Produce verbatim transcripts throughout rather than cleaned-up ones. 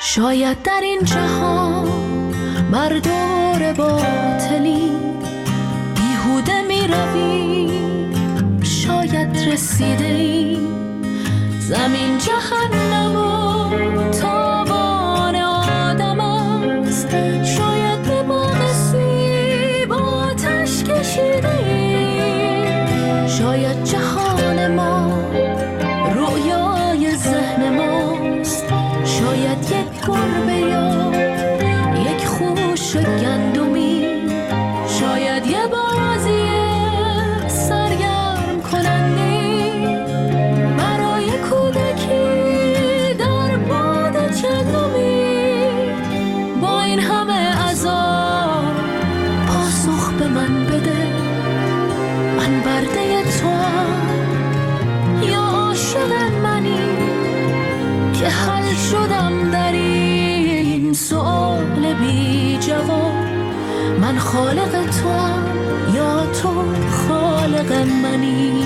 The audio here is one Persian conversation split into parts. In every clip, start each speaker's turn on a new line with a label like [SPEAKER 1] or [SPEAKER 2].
[SPEAKER 1] شاید در این جهان بر دور باطلی بیهوده می روی، شاید رسیده ای زمین جهنم و تاوان آدم است. شاید به باغ سیب آتش کشیده ای، شاید جهان ما رویای ذهن ماست. شاید یک گربه یا یک خوش گندمی، شاید یه بازی سرگرم کننده برای کودکی در باد چندمی. با این همه عذاب پاسخ به من بده، من برده توام یا عاشق منی که حل شدم در این سؤال بی جواب. من خالق توام یا تو خالق منی؟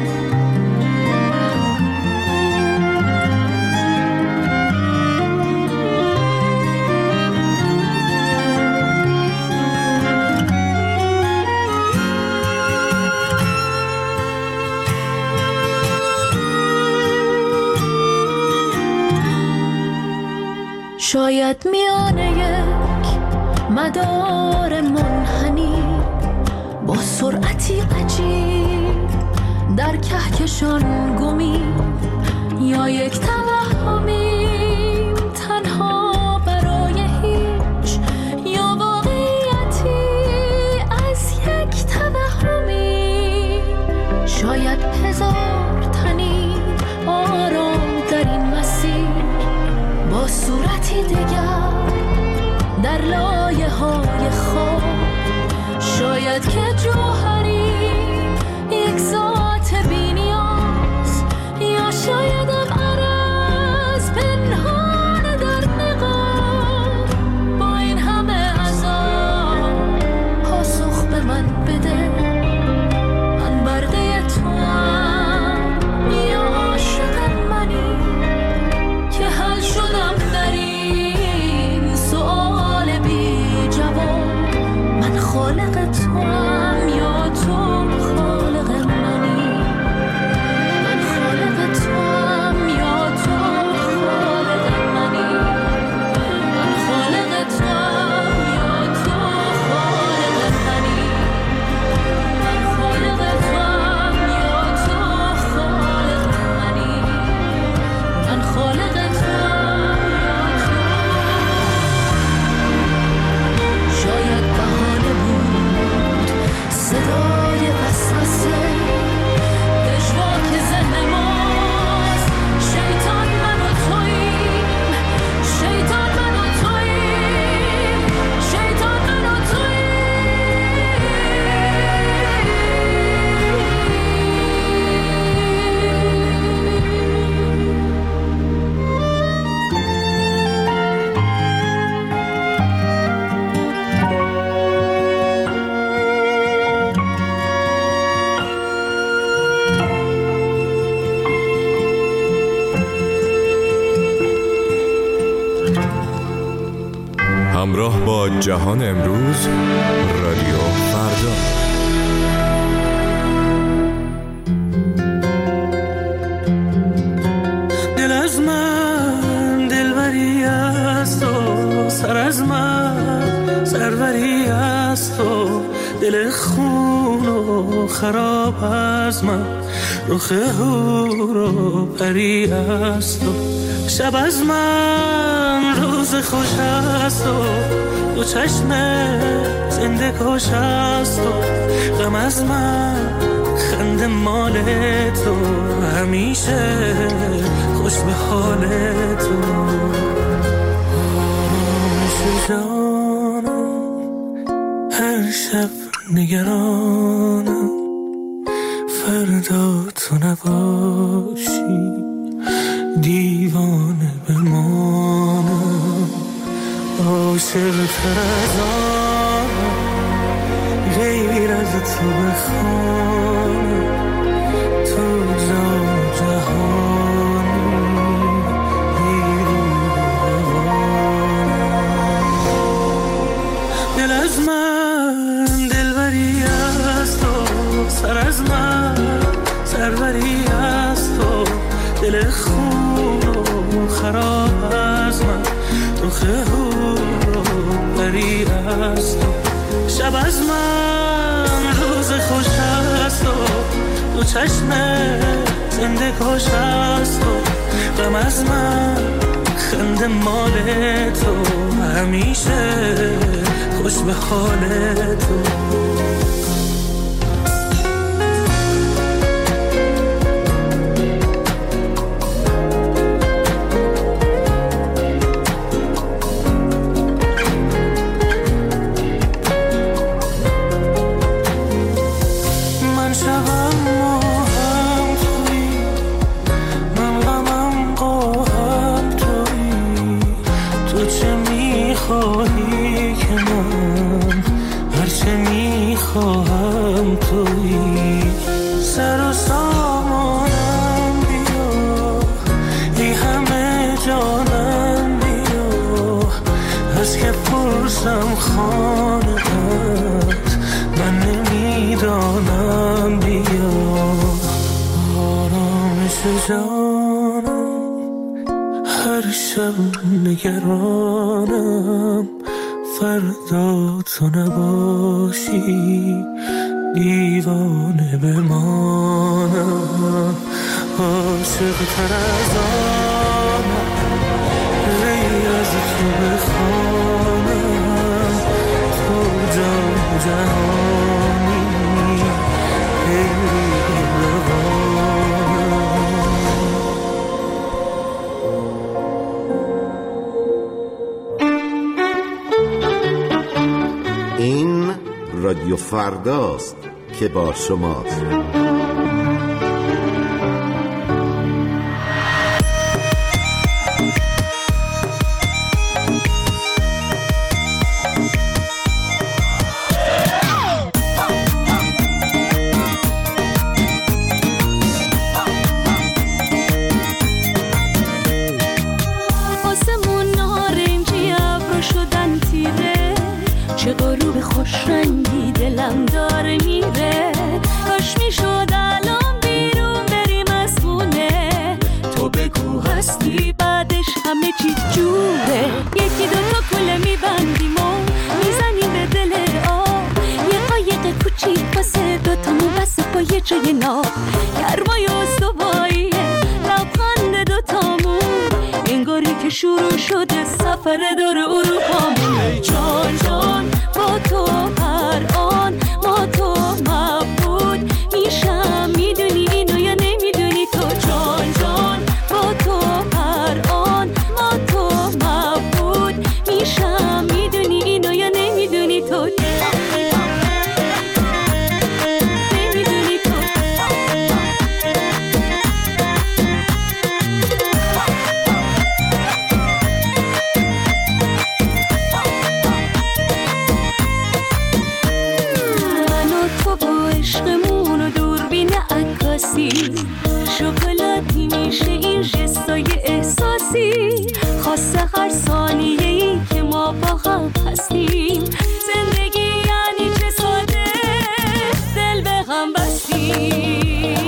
[SPEAKER 1] شاید میانه یک مدار منحنی با سرعتی عجیب در کهکشان گمی، یا یک توهمی تنها برای هیچ، یا واقعیتی از یک توهمی. شاید هزار تنی آرام در این مسیر با صورتی دیگر در لایه های خواب. شاید که جوهری یک ذات بی نیاز، یا شاید هم عرض پنهان در نقاب. با این همه عذاب پاسخ به من بده، من برده توام یا عاشق منی که حل شدم در این سؤال بی جواب. من خالق توام یا تو خالق منی؟ من خالق توام یا تو خالق منی؟ من خالق توام یا تو خالق منی؟ من خالق توام یا تو خالق منی؟ من خالق توام یا تو. شاید بهانه بود صدای وسوسه، پژواک ذهن ماست. شیطان من و توییم، شیطان من و توییم، شیطان من و توییم.
[SPEAKER 2] همراه با جهان امروز، رادیو فردا.
[SPEAKER 3] دل از من دلبری است و سر از من سروری است و دل خون و خراب از من رخ هور و پری است و شب از من روز خوش است و دو چشم زنده کش است و غم از من خنده مال تو همیشه خوش به حال تو. آه جانم هر شب نگرانم فردا تو نباشی دیوانه بمانم. عاشق تر از آنم غیر از تو بخوانم، تو جان جهانی بیرون دل از من دلبری از تو، سر از من سروری از تو، دل خون و خراب از من، رخ هور و بری از تو، شب از من روز خوش از تو، دو چشم زنده کش از تو، غم از من خنده مال تو، همیشه خوش به حال تو. خواهم تویی سر و سامانم بیا، ای همه جانم بیا، از که پرسم خانه‌ات من نمیدانم بیا، آرامش جانم هر شب نگرانم، فردا تو نباشی دیوانه بمانم، عاشق تر از آنم غیر از تو بخوانم، تو جان جهانی غیری
[SPEAKER 4] این رادیو فرداست که با شماست.
[SPEAKER 1] آسمون نارنجی ابرو شدن تیره، چه غروب خوش رنگی دلم داره میره، کاش میشد الان بیرون بریم از خونه، تو بگو هستی بعدش همه چی جوره، یکی دوتا کوله میبندیم و میزنیم به دل آب، یه قایق کوچیک واسه دوتامون بس با یه جای ناب، گرمای استواییه لبخند دوتامون، انگاری که شروع شده سفر دور اروپامون، ای جان جان با تو هر آن ما تو مبود میشم، میدونی اینو یا نمیدونی تو، جان جان با تو هر آن ما تو مبود میشم، میدونی اینو یا نمیدونی تو، نمیدونی تو. عشقمون و دوربین عکاسی، شکلاتی میشه این جستای احساسی، خاصه هر ثانیه‌ای که ما با هم هستیم، زندگی یعنی چه ساده دل به هم بستیم،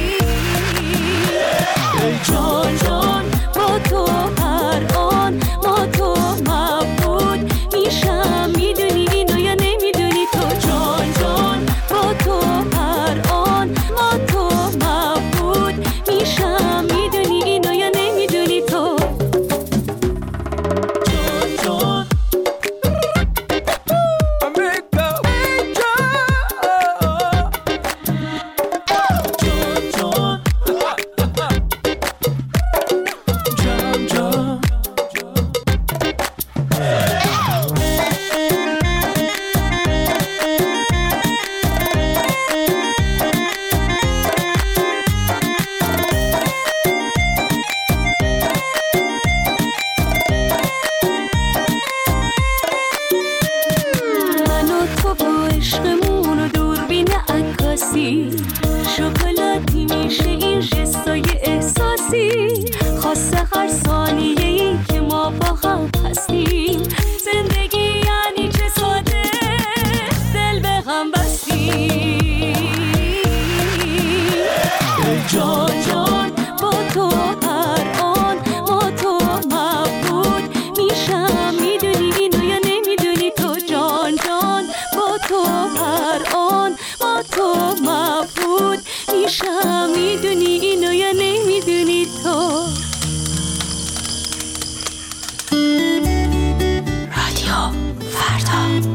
[SPEAKER 1] ای جان جان با تو هر آن ما تو مبود میشم، میدونی اینو یا نمیدونی تو، جان جان با تو هر آن ما تو مبود میشم، میدونی اینو یا نمیدونی تو، جان جان. شکلاتی میشه این جستای احساسی، خاصه هر ثانیه‌ای که ما با هم هستیم، زندگی یعنی چه ساده تو مبهوت میشم. میدونی اینو یا نمیدونی تو؟ رادیو فردا.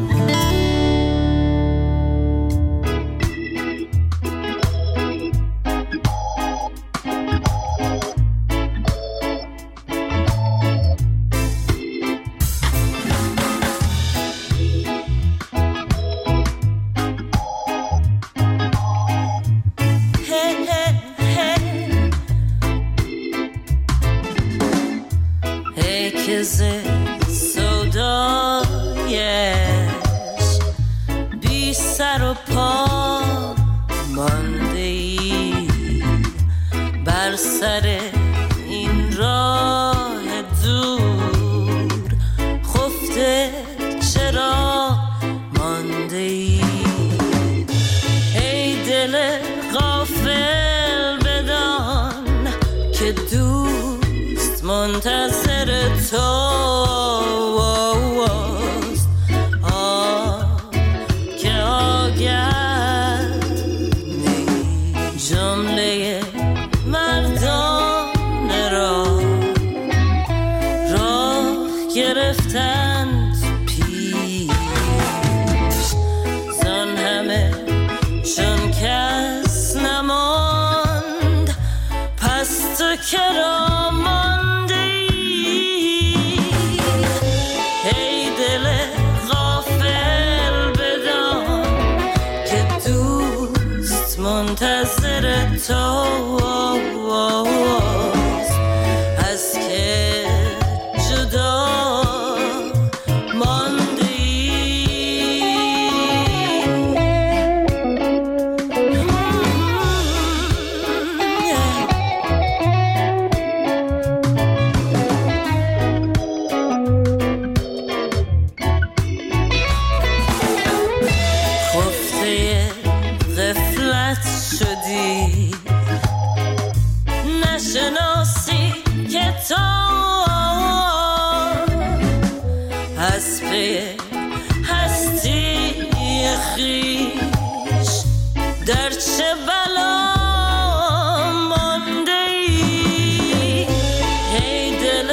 [SPEAKER 5] منتظر توست، آه که آگه نی جمله مردان را راه گرفتند پیش زن همه چون کس نماند پس تو کرا منتظر توست از که جدا ماندی. خفته غفلت شدی نشناسی که تو از پی هستی خویش در چه بلا مانده ای. ای دل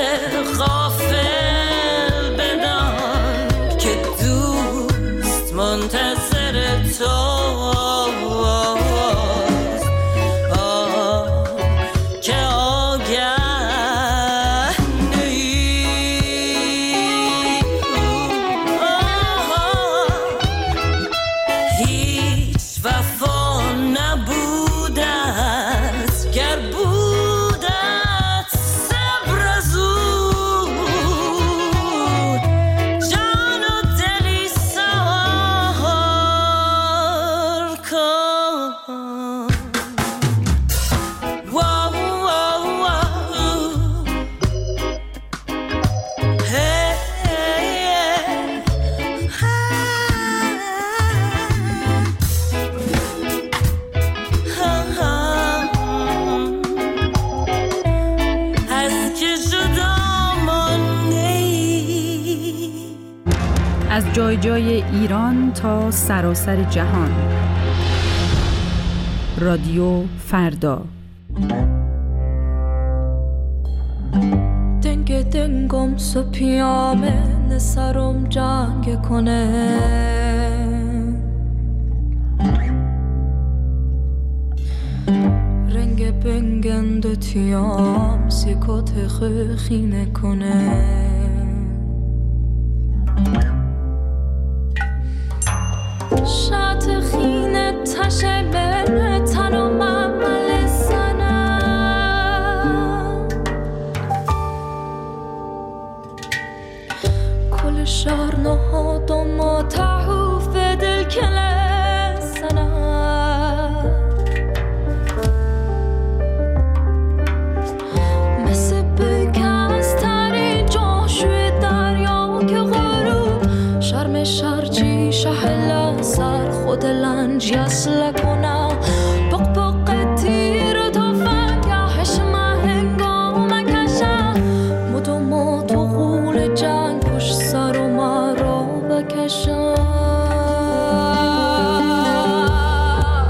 [SPEAKER 5] غافل بدان که دوست منتظر تو
[SPEAKER 6] از جای جای ایران تا سراسر جهان. رادیو فردا.
[SPEAKER 1] دنگ دنگم سو پیامه نسرم جنگ کنه رنگ بنگند تیام سیکوت خخینه کنه شات خینه تشه بره تنم عمل سنم کل شهر نهادم و تحوف دل کله سنم مثل بکست ترین جاشوی دریا که غروب شرم شرجی شهلا سر خود لنج یسل کنم بق بق تیر تو فنگهش مهنگام کشم مدو ما تو غول جنگ پشت سر و مرا بکشم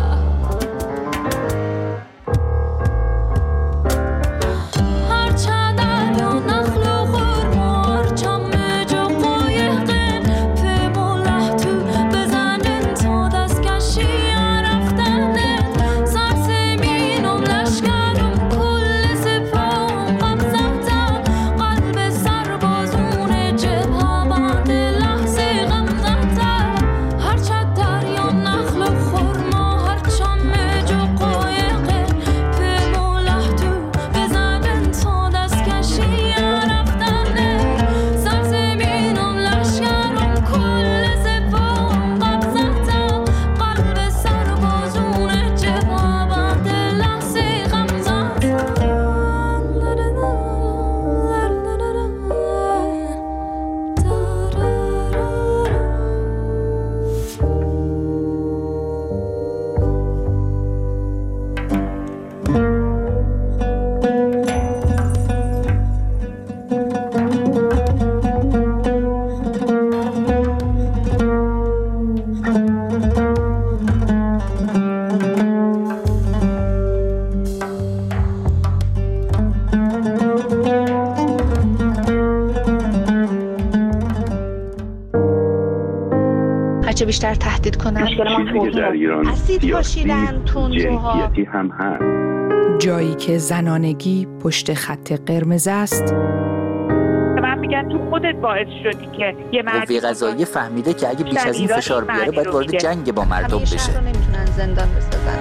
[SPEAKER 7] هرچه بیشتر تهدید کنن.
[SPEAKER 8] چیزی که در ایران
[SPEAKER 7] اسید پاشیدن، تندروها،
[SPEAKER 8] جنسیتی هم هست.
[SPEAKER 6] جایی که زنانگی پشت خط قرمز است.
[SPEAKER 9] من میگم تو خودت باعث شدی که یه مردی
[SPEAKER 10] قوه قضاییه فهمیده که اگه بیش از این فشار بیاره باید وارد جنگ با مردم بشه.
[SPEAKER 7] شهر رو نمیتونن زندان بسازن.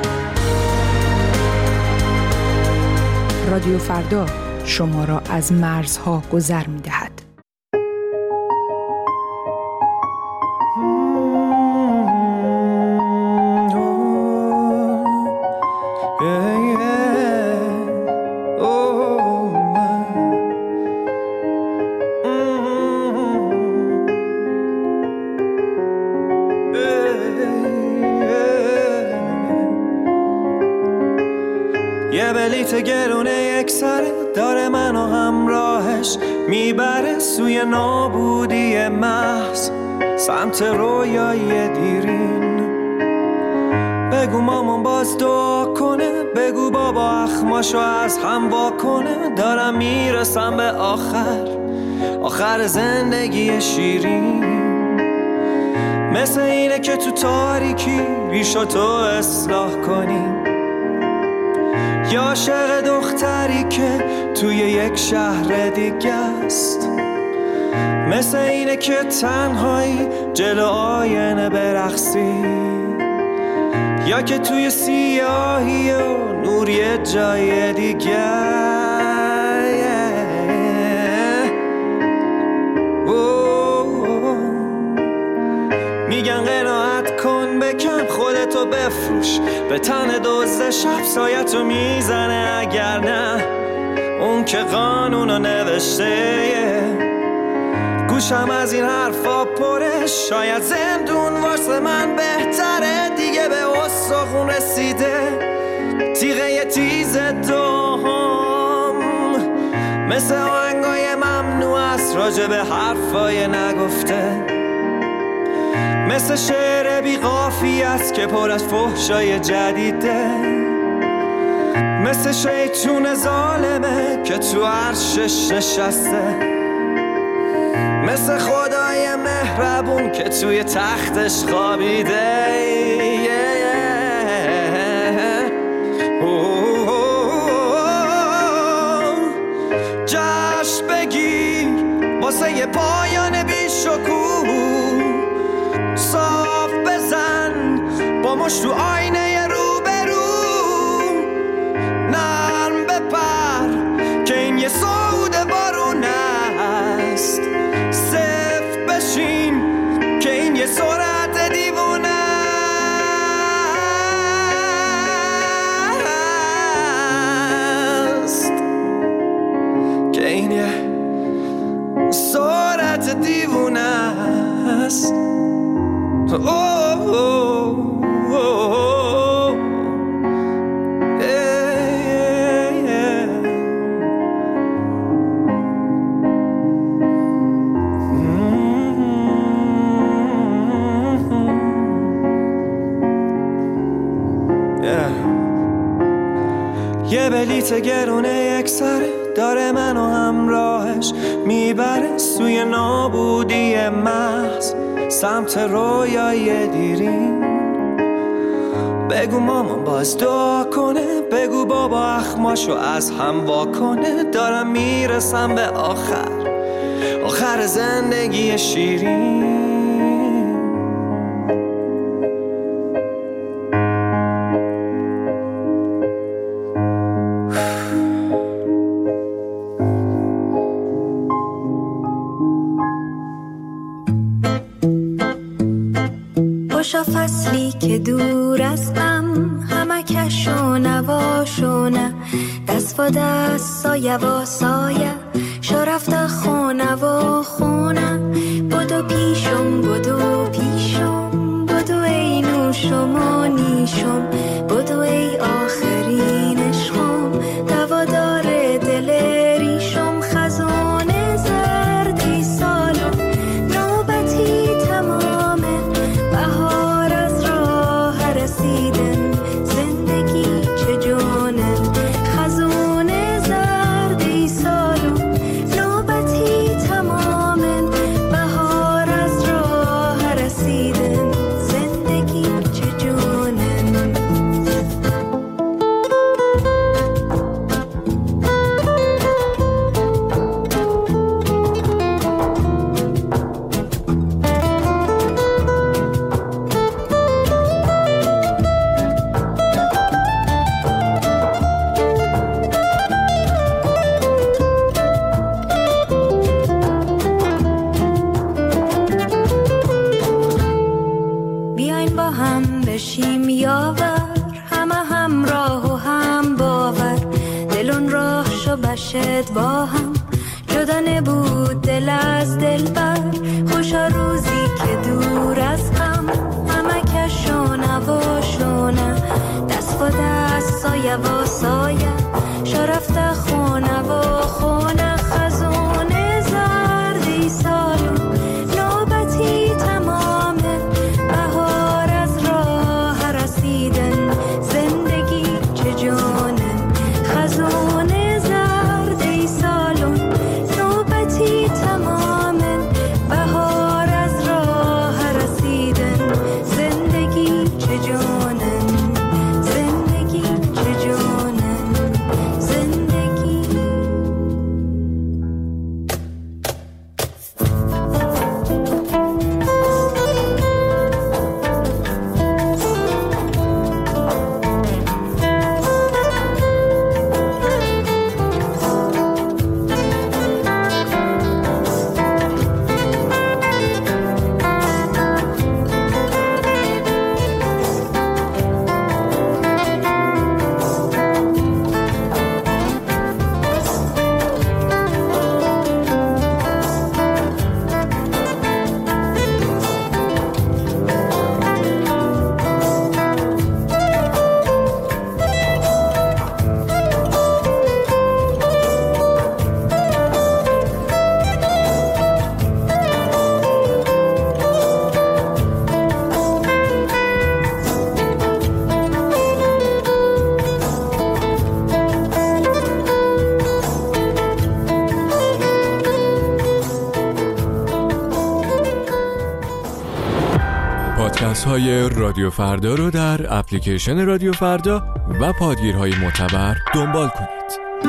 [SPEAKER 6] رادیو فردا شما را از مرزها گذر می‌دهد.
[SPEAKER 3] یه بلیت گرونه یک سره داره منو همراهش میبره سوی نابودی محض، سمت رویای دیرین. بگو مامان باز دعا کنه، بگو بابا اخماشو از هم واکنه. دارم میرسم به آخر، آخر زندگی شیرین. مثل اینه که تو تاریکی ریشاتو اصلاح کنیم، یا عاشق دختری که توی یک شهر دیگه است. مثل اینه که تنهایی جلو آینه برقصی، یا که توی سیاهی و نور یه جای دیگه. میگن قناعت کن، بکن خودتو بفروش، به تن دزد شب سایتو میزنه. اگر نه اون که قانونو نوشته، گوشم از این حرفا پره. شاید زندون واسه من بهتره، دیگه به استخون رسیده تیغه تیز دوم. مثل آهنگای ممنوع است راجع به حرفای نگفته، مثل شعر بی قافیه است که پر از فحشای جدیده، مثل شیطون ظالمه که تو عرشش نشسته، مثل خدای مهربون که توی تختش خوابیده. جشن بگیر واسه یه پایان بی شکوه، صاف بزن با مشت تو آینه روبرو، نرم بپر که این یه صعود بارون است، صفت بشین که این یه سرعت دیوونه است، که این یه سرعت دیوونه است. Oh, oh, oh, oh. Yeah, yeah, yeah. Mm-hmm. Yeah. یه بلیت گرونه یک سره داره منو همراهش میبره سوی نابودی محض، سمت رویای دیرین. بگو مامان باز دعا کنه، بگو بابا اخماشو از هم واکنه. دارم میرسم به آخر، آخر زندگی شیرین.
[SPEAKER 1] خوشا فصلی که دور از غم، همه کش و نواش و نه، دست و دست سایه و سایه، شو رفته خونه و خونه. بدو پیشم بدو پیشم، بدو ای نوشم و نیشم، بدو ای آخرین عشقم، دوادار دل ریشم. خزانه زردی سالم، نوبتی تمامه، بهار از راه رسیدن، زندگی چه جانه. خزانه زردی سالم، نوبتی تمامه، بهار از راه رسیدن،
[SPEAKER 11] با هم بشیم یاور، همه همراه و هم باور. دلون راه شو بشد با هم، جدا نبود دل از دل بر. خوشا روزی که دور از هم، همه کشونه و شونه. دست با دست سایه و سایه، شرفت خونه و خونه. خزونه زردی سالون نوبتی تمامه، بهار از راه رسیدن زندگی چه جانه. خزونه زردی سالون نوبتی تمامه، بهار از راه رسیدن زندگی چه جانه. زندگی چه جانه. زندگی
[SPEAKER 2] پادکست های رادیو فردا رو در اپلیکیشن رادیو فردا و پادگیرهای معتبر دنبال کنید.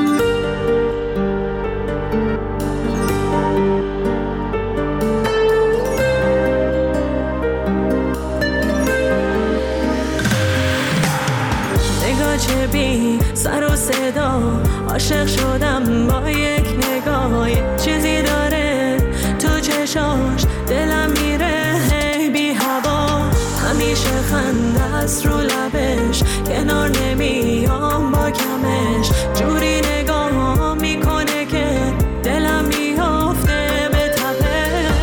[SPEAKER 1] نگاه چه بی سر و صدا، عاشق شدم با یک نگاه. یک چیزی داره تو چشاش دلم میره بی هوا. همیشه خنده است رو لبش، کنار نمیام با کمش. جوری نگاه میکنه که دلم میافته به تپش.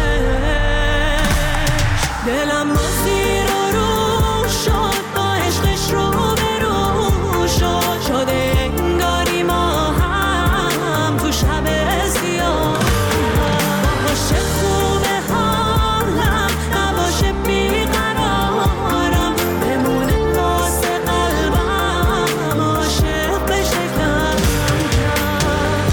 [SPEAKER 1] دلم با زیر و رو شد، با عشقش رو به رو شد. شده انگاری ما هم تو شب سیاه. باشه خوبه حالم، نباشه بیقرارم. بمونه واسه قلبم، عاشق بشه کم کم.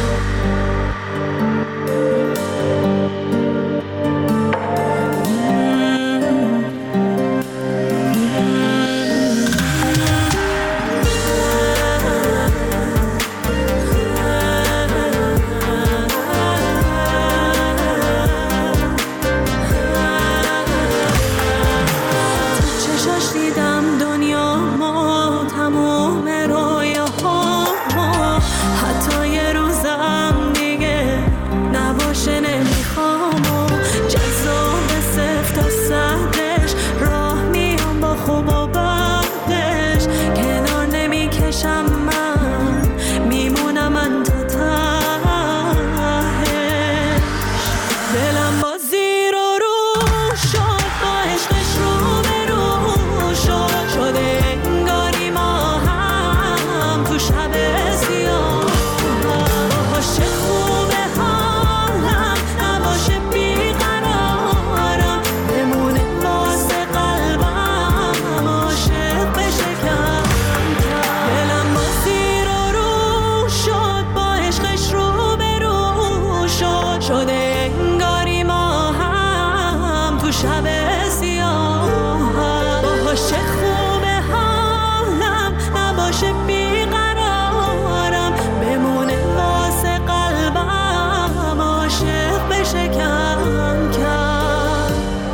[SPEAKER 1] چشاش دیدم دنیا ما، تموم رویاها ما. حتی یه روزم دیگه نباشه نمیخوام. جذاب صفر تا صدش، راه میام با خوب و بدش. کنار نمیکشم من، میمونم من تا تهش. دلم با زیر و رو شد، با عشقش رو به رو شد. شده انگاری ما هم تو شب سیاه. باشه خوبه حالم، نباشه بیقرارم. بمونه واسه قلبم، عاشق بشه کم کم. دلم با زیر و رو شد، با عشقش رو به رو شد. شده انگاری ما هم تو شب سیاه. باشه خوبه حالم، نباشه بیقرارم. بمونه واسه قلبم، عاشق بشه کم کم.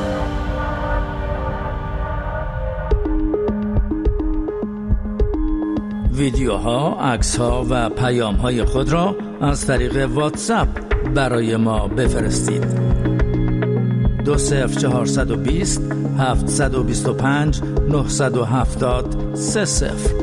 [SPEAKER 12] ویدیوها، عکس‌ها و پیام‌های خود را از طریق واتساپ برای ما بفرستید. دو دو صفر چهارصد و بیست هفتصد و بیست و پنج نهصد و هفتاد سه صفر.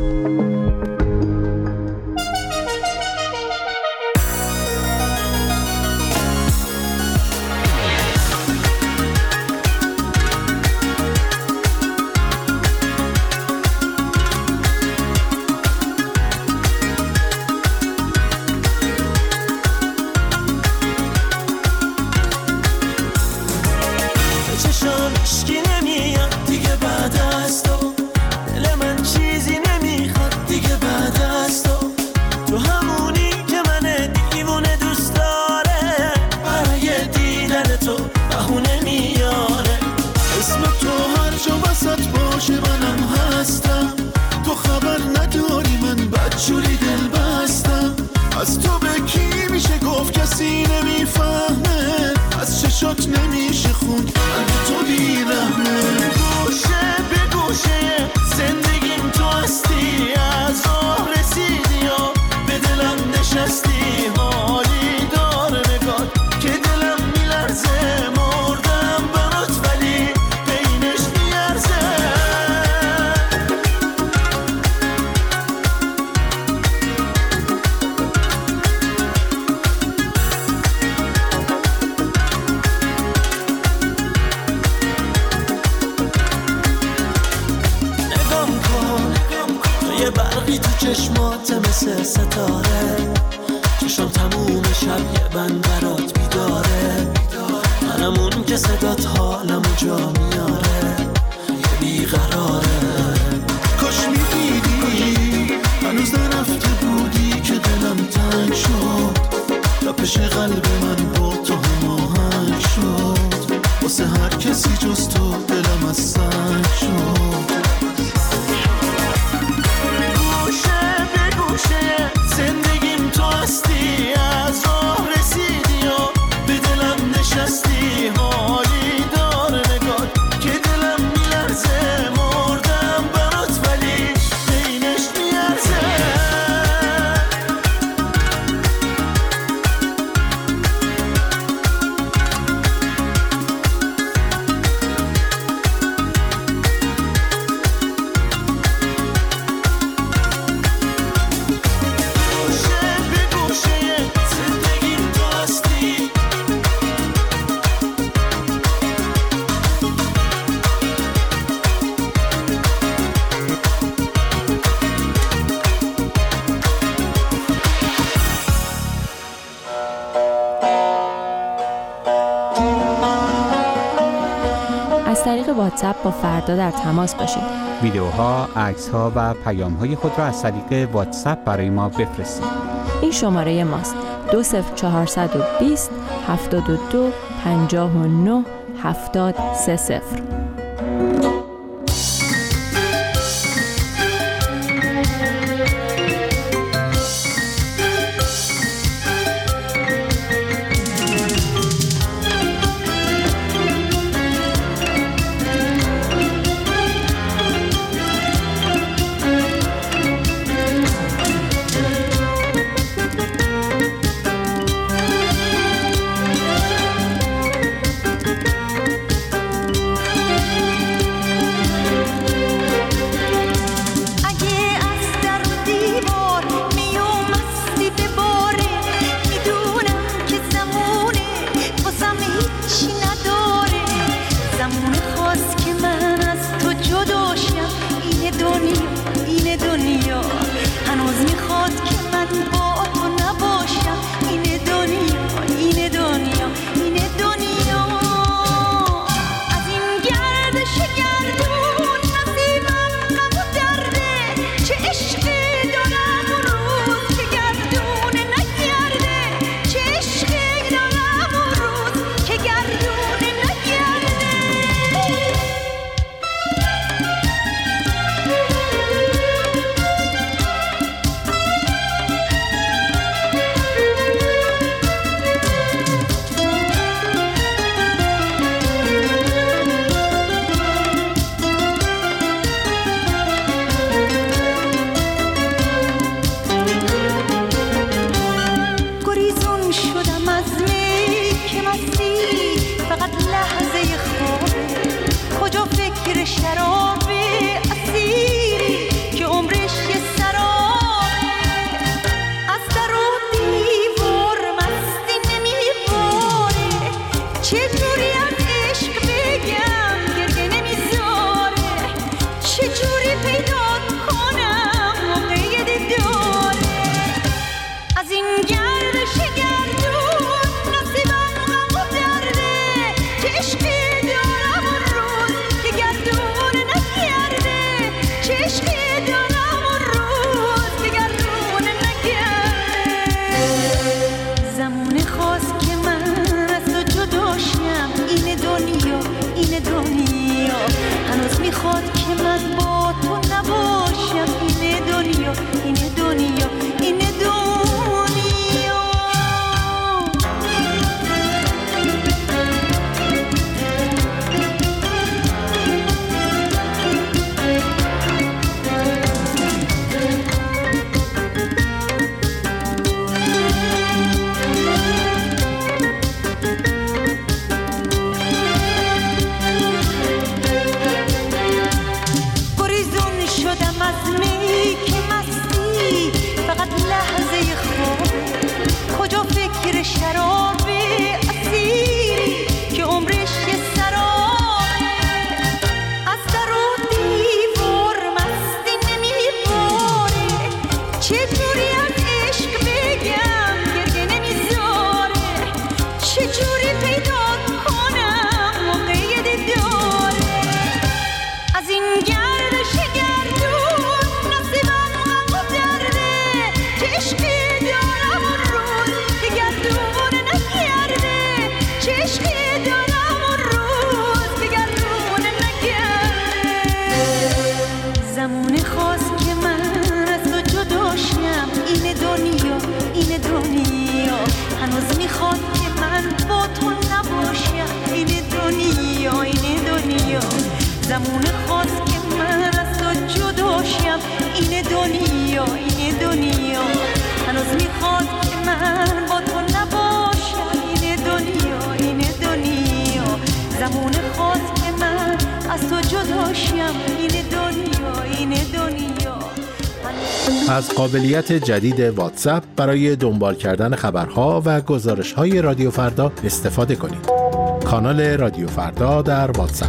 [SPEAKER 13] از طریق واتساپ با فردا در تماس باشید.
[SPEAKER 14] ویدیوها، عکس‌ها و پیام‌های خود را از طریق واتساپ برای ما بفرستید.
[SPEAKER 13] این شماره ماست: دو صفر چهارصد و بیست هفتاد و دو پنجاه و نه هفتاد سه صفر.
[SPEAKER 11] میخواد که من با تو نباشم. اینه دنیا، اینه دنیا، اینه دنیا. شراب اسیری که عمرش یه سرابه، از در و دیوار مستی نمیباره. چجوری از عشق بگم گریه نمیذاره، چجوری پیدا کنم موقع دیداره. از این گردش گردون نصیبم غم و درده، که عشقی دارم اون روز گردون نگرده، چشکی دارم اون روز گردون نگرده. زمان خواست که من از تو جداشم. این دنیا، این دنیا هنوز میخواد که من با تو نباشم. این دنیا، این دنیا زمان خواست که من از تو جداشم. این دنیا، این دنیا هنوز میخواد که من با تو نباشم. این دنیا، این دنیا زمان خواست که من از تو جداشم. این دنیا، این دنیا.
[SPEAKER 15] از قابلیت جدید واتساپ برای دنبال کردن خبرها و گزارش‌های رادیو فردا استفاده کنید. کانال رادیو فردا در واتساپ.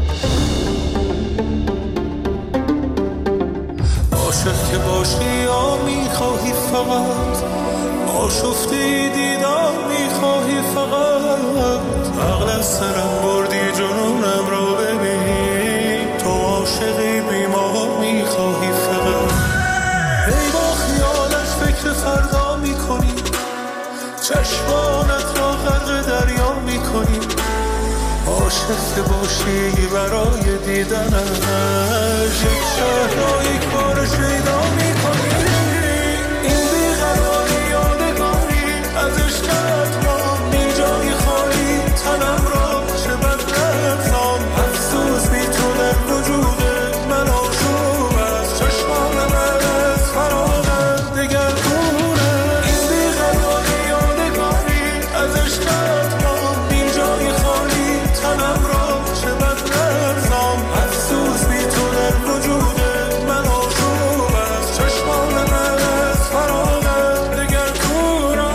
[SPEAKER 3] عاشق که باشی یا میخواهی فقط آشفتی دیدم میخواهی فقط عقل از سرم بردی جنونم رو ببین تو عاشقی بیمار میخواهی فقط ای با خیالش فکر فردا میکنی چشمانت را غرق دریا میکنی عاشق که باشی برای دیدنش یک شهر را یک بار شیدا میکنی این بیقراری یادگاری ازش کرد ما این جای خالی تنم را چه بد نرزام افسوس بی تو در وجود من آشوب است چشمان من از فراغت دگر دونه این بیقراری یادگاری ازش کرد ما این جای خالی تنم را چه بد نرزام افسوس بی تو در وجود من آشوب است چشمان من از فراغت دگر دونه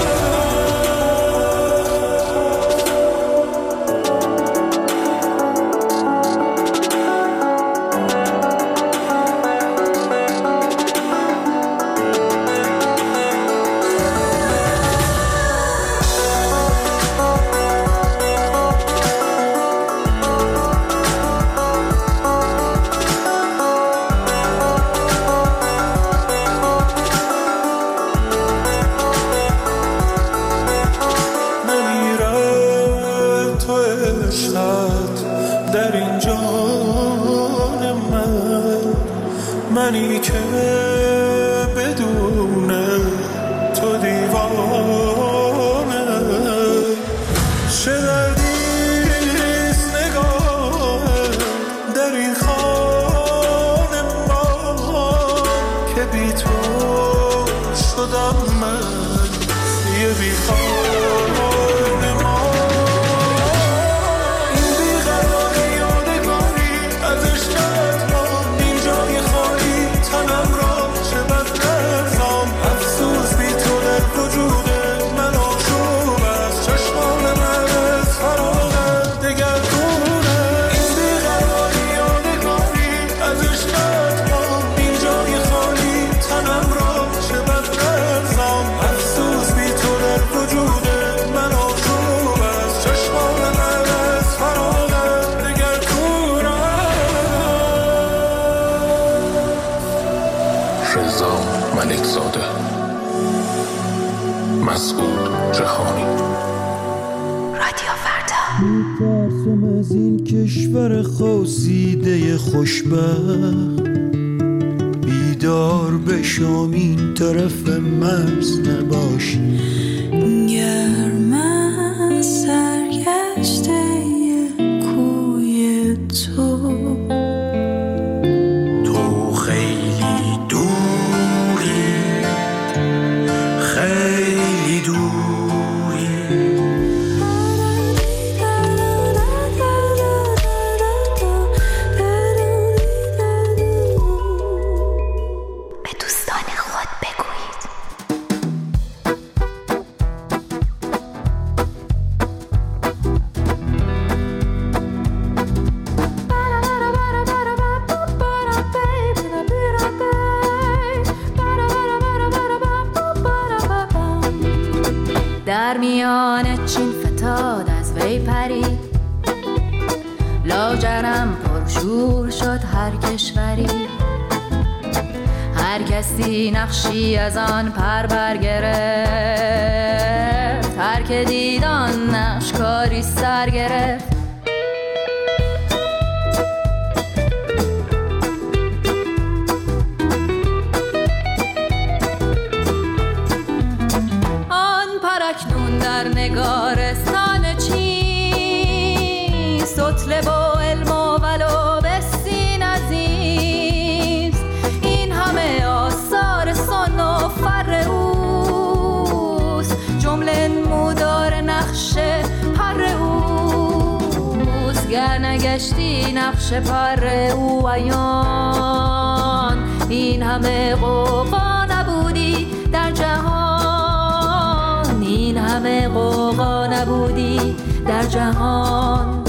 [SPEAKER 3] منی که بدون تو دیوانه چه دردیست نگاه در این خانه ما که بی تو شدم من یه بی خانه ما این بیقراری یادگاری ازش کرد ما این جای خالی تنم را چه بد نرزام افسوس بی تو در وجود من آشوب است چشمان من از فراغت دگر دونه این بیقراری یادگاری ازش کرد ما این جای خالی تنم را چه بد نرزام افسوس بی تو در وجود من آشوب است چشمان من از فراغت دگر دونه
[SPEAKER 16] رضا ملک زاده مسعود جهانی رادیو فردا
[SPEAKER 17] ترسم از این کشور خواسیده خوشبخت، بیدار بشم این طرف مرز نباشی.
[SPEAKER 1] گرم از سرگشته کوی تو،
[SPEAKER 17] تو خیلی دوری، خیلی دوری.
[SPEAKER 1] به دوستان خود بگویید.
[SPEAKER 18] در میان چین فتاد از وی پرید، لاجرم پرشور شد هر کشوری. هر کسی نقشی از آن پر برگرفت، هر که دید آن نقش کاری سر گرفت. در نگارستان چین سطل با علم و ولو بسین عزیز، این همه آثار سن و فر اوست، جمله نمودار نقش پر اوست. گر نگشتی نقش پر او عیان، این همه قوقا نبودی در جهان، این همه قوقا نبودی در جهان.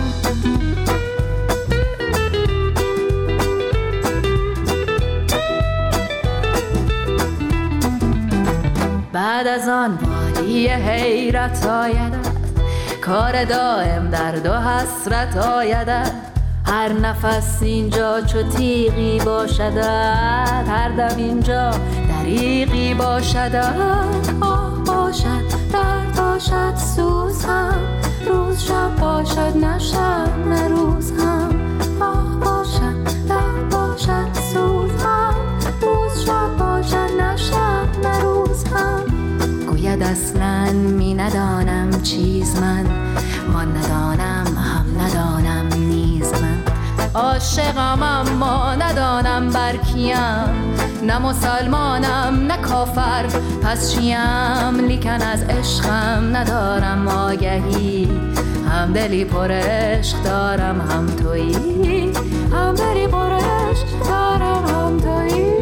[SPEAKER 18] بعد از آن وادی حیرت آیدد، کار دائم درد و حسرت آیدد. هر نفس اینجا چو تیغی باشدد، هر دم اینجا دریغی باشدد. آه باشد درد باشد سوز هم، روز شب باشد نه شب نه روز هم. آه باشد درد باشد سوز هم، روز شب باشد نه شب نه روز هم. گوید اصلاً می ندانم چیز من، وان ندانم هم ندانم نیز من. عاشقم اما ندانم بر کیم، نه مسلمانم نه کافر پس چیم. لیکن از عشقم ندارم آگهی، هم دلی پر عشق دارم هم تویی، هم دلی پر عشق دارم هم تویی.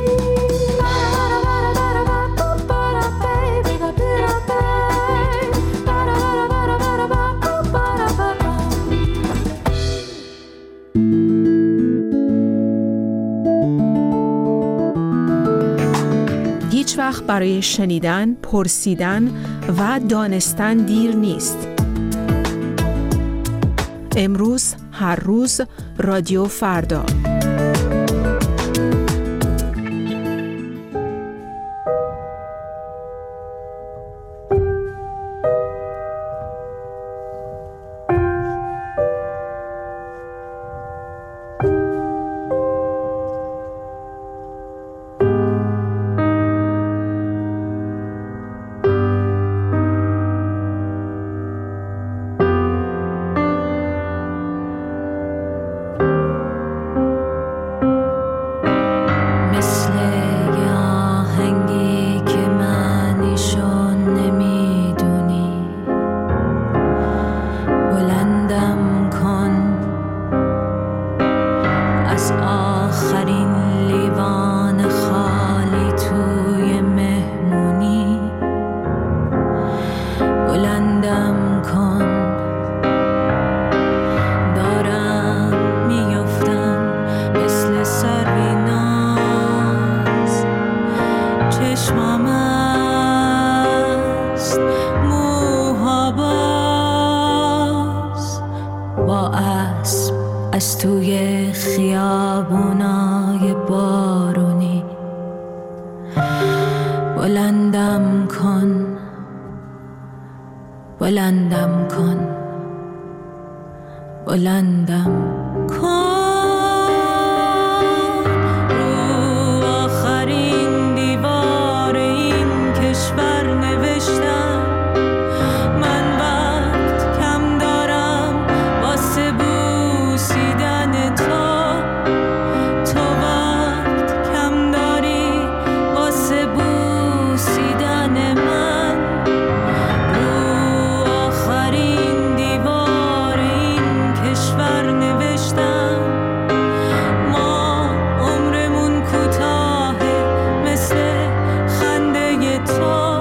[SPEAKER 6] هیچ وقت برای شنیدن، پرسیدن و دانستن دیر نیست. امروز، هر روز، رادیو فردا.
[SPEAKER 1] از توی خیابونای بارونی بلندم کن، بلندم کن، بلندم کن. رو آخرین دیوار این کشور نوشتم من وقت کم دارم واسه بوسیدن تو، تو وقت کم داری واسه بوسیدن من. رو آخرین دیوار این کشور نوشتم ما عمرمون کوتاهه مثل خنده تو،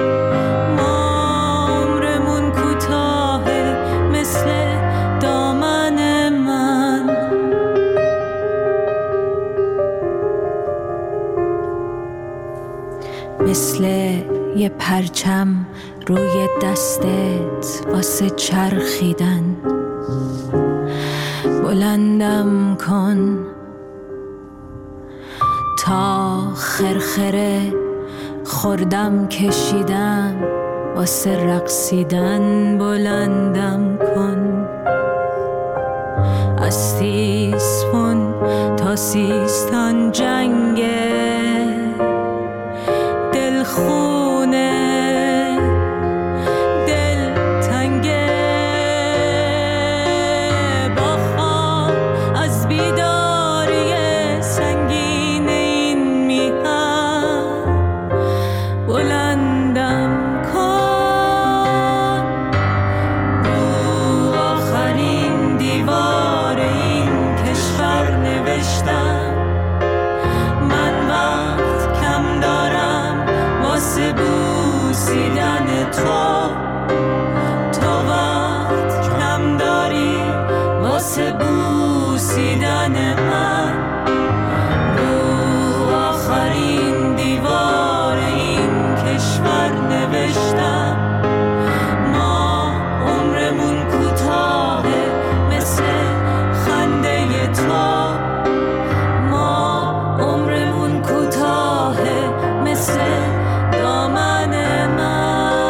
[SPEAKER 1] ما عمرمون کوتاهه مثل دامن من. مثل یه پرچم روی دستت واسه چرخیدن بلندم کن تا خرخره خوردم کشیدم واسه رقصیدن بلندم کن. از تیسفون تا سیستان جنگه دل خونه دل تنگه با خواب از بیداری سنگین این میهن بلندم کن. رو آخرین دیوار این کشور نوشتم من وقت کم دارم واسه بوسیدن تو، تو وقت کم داری واسه بوسیدن من. رو آخرین دیوار این کشور نوشتم ما عمرمون کوتاهه مثل خنده تو، ما عمرمون کوتاهه مثل دامن من.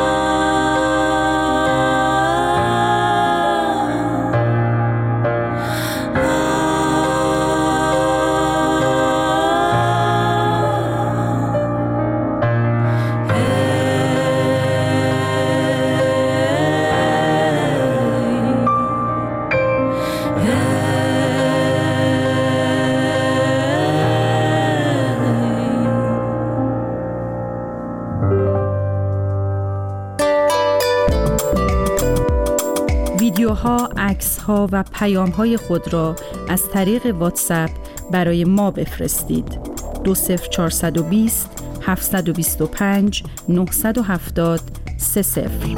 [SPEAKER 6] ویدیوها، عکس‌ها و پیام‌های خود را از طریق واتساپ برای ما بفرستید. دو صفر چهارصد و بیست هفتصد و بیست و پنج نهصد و هفتاد سه صفر.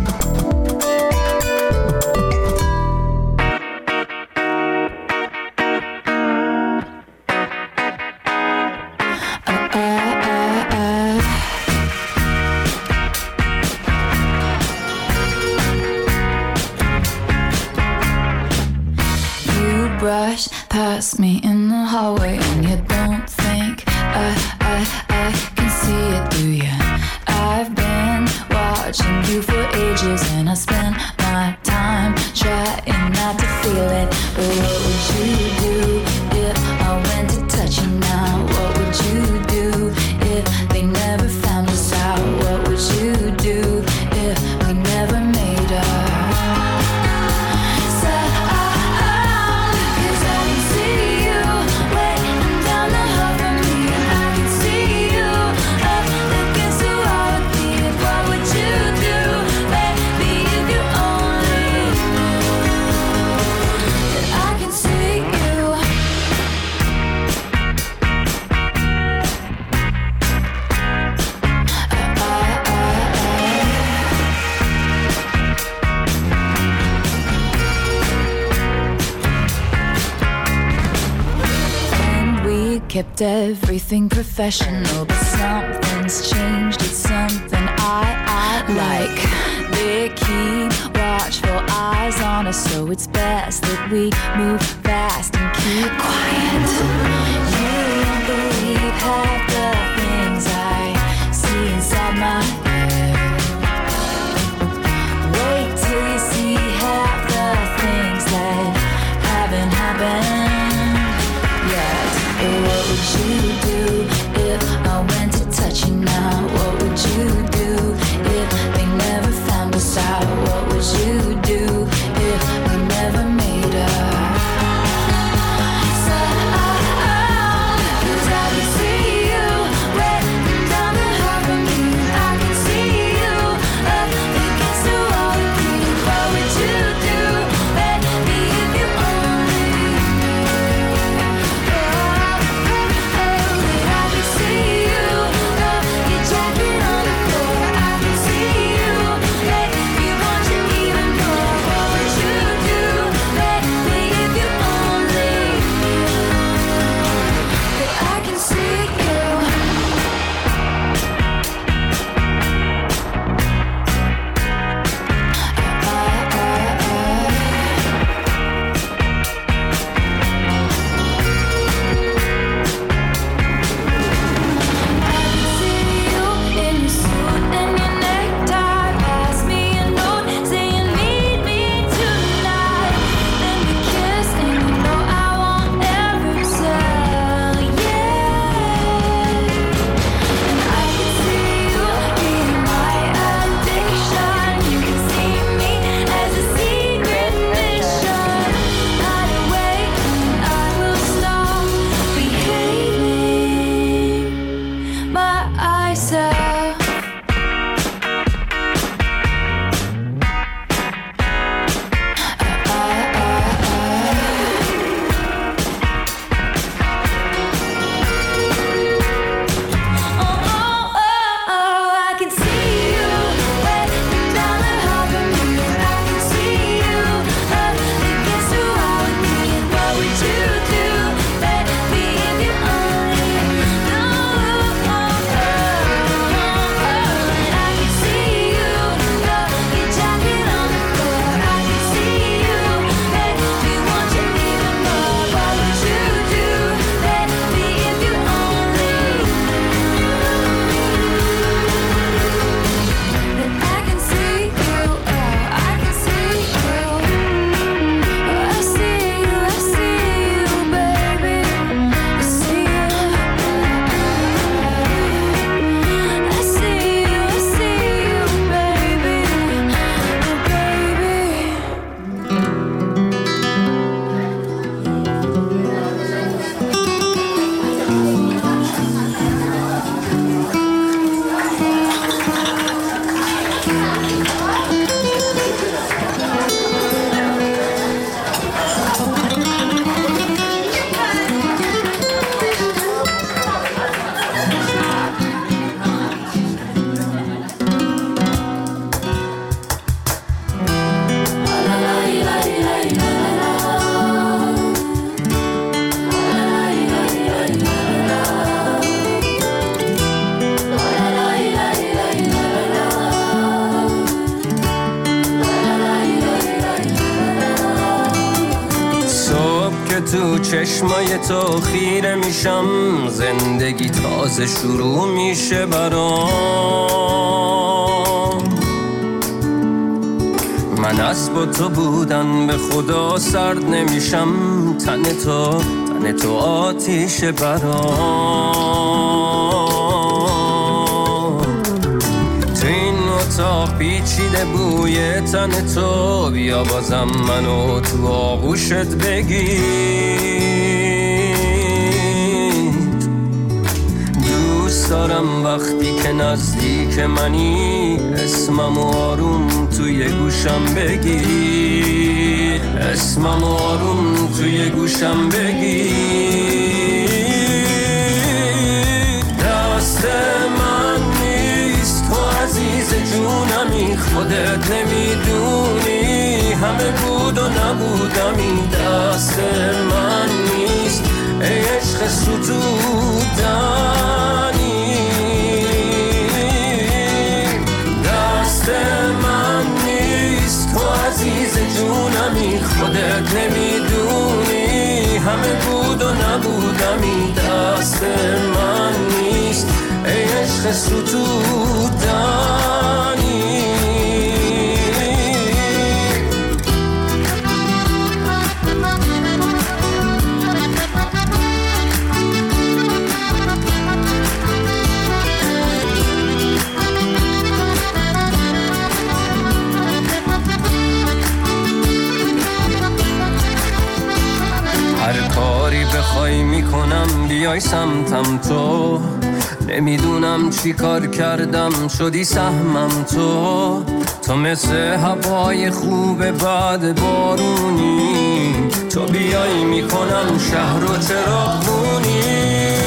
[SPEAKER 18] Brush past me in the hallway and you don't think I, I, I can see it, do you? I've been watching you for ages and I spent my time trying not to feel it. But what would you do if I went to touch you now? What would you do if they never found us out? What would you do if we never made up? Kept everything professional, but something's changed. It's something I, I like. They keep watchful eyes on us, so it's best that we move fast and keep quiet. You don't believe half the things I see inside my head. Wait till you see half the things that would you do if I went to touch you now? What would you do if they never found us out? What would you do if we never made up?
[SPEAKER 19] تو چشمای تو خیره میشم، زندگی تازه شروع میشه برام. من از با تو بودن به خدا سرد نمیشم، تن تو تن تو آتیش برام. تو این اتاق پیچیده بوی تن تو، بیا بازم منو تو آغوشت بگیر. دوست دارم وقتی که نزدیک منی، اسمم آروم توی گوشم بگیر، اسمم آروم توی گوشم بگیر. دست من نیست تو عزیز جونمی، خودت نمیدونی همه بود و نبودمی. دست من نیست ای عشق ستودنی، دست من نیست تو عزیز جونمی، خودت نمیدونی همه بود و نبودمی. دست من نیست ای عشق ستودنی. وای میکنم بیای سمتم تو، نمیدونم چی کار کردم شدی سهمم تو. تو مثل هوای خوب بعد بارونی، تو بیای میکنم شهر رو چراغونی.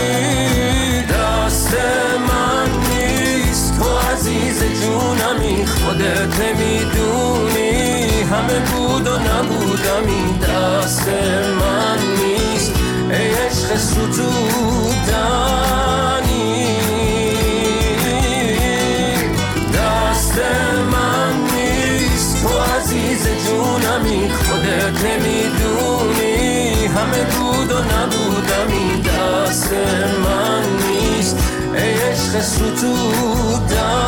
[SPEAKER 19] دست من نیست تو عزیز جونمی، خودت نمیدونی همه بود و نبودمی. دست من نیست ای عشق ستودنی، دست من نیست تو عزیز جونمی، خودت نمیدونی همه بود و نبودمی. دست من نیست ای عشق ستودنی.